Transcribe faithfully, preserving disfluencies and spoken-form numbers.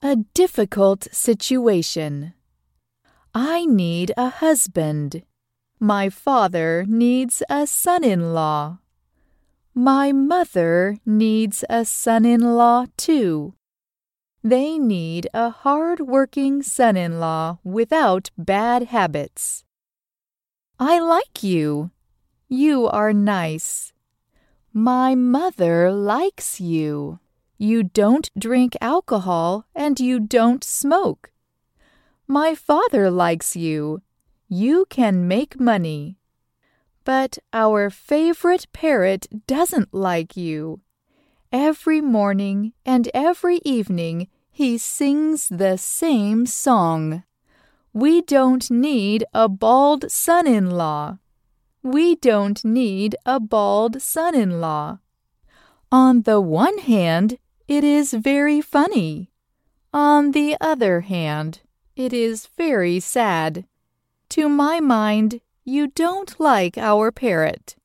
A difficult situation. I need a husband. My father needs a son-in-law. My mother needs a son-in-law too. They need a hard-working son-in-law without bad habits. I like you. You are nice. My mother likes you. You don't drink alcohol and you don't smoke. My father likes you. You can make money. But our favorite parrot doesn't like you. Every morning and every evening he sings the same song. We don't need a bald son-in-law. We don't need a bald son-in-law. On the one hand, it is very funny. On the other hand, it is very sad. To my mind, you don't like our parrot.